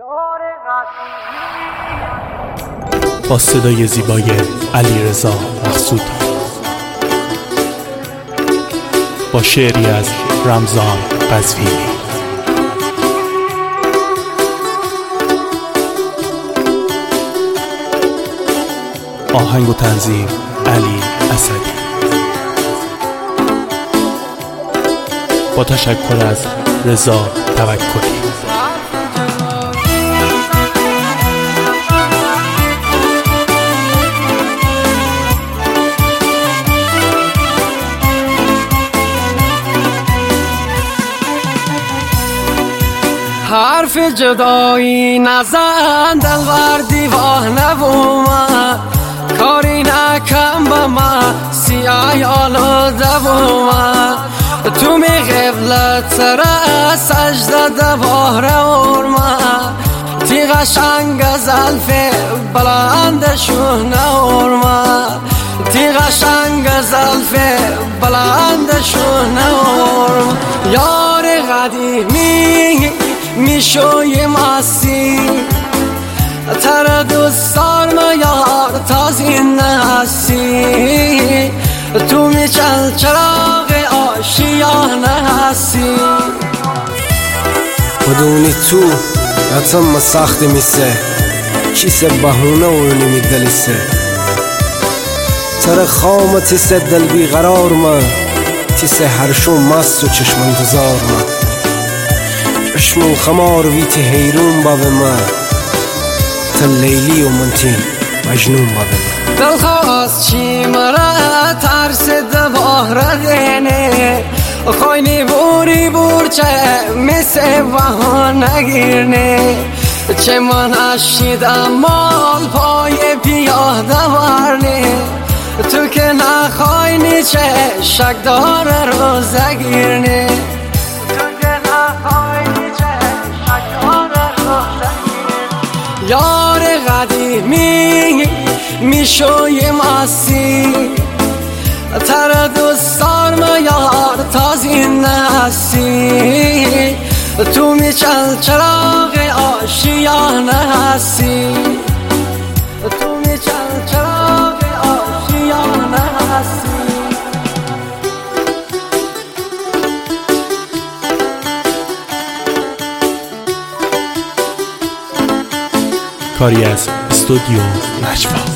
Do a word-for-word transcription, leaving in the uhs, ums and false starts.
با صدای زیبای علیرضا مقصودی، با شعری از رمضان قزوینی. آهنگ و تنظیم علی اسدی، با تشکر از رضا توکلی. حرف جدایی نزن دلبر دیوانه بومه، کاری نکن به من سیای آلوده بومه. تو می قبلت سر سجده دواره ارمه، تی قشنگ زلف بلند شونه ارمه، تی قشنگ زلف بلند شونه ارمه. یار قدیمی میشوی ماسی تر دوستار ما یار تازی نسی، تو میچل چراغ آشیانه هستی. بدونی تو یتم سخت میسه چیسه بهونه اونی میدلیسه، تر خام تیسه دل بیقرار ما، تیسه هرشو مست و چشم انتظار ما، چشمو خمار ویتی حیرون با به ما، تا لیلی و منتی مجنون با به ما. دل خواست چی مرا ترس دواره دینه، خوینی بوری بور چه مثل بهانه گیرنه، چه من اشیدم مال پای پیاده ورنه، تو که نخواینی چه شک داره روزه گیرنه، تو که نخواینی چه شک داره روزه گیرنه. یار قدیمی میشوی ماسی تر دوستار ما یار تازی نسی، تو میچل چراغ آشیانه هستی، تو میچل چراغ آشیانه هستی. کاری از استودیو نجوا.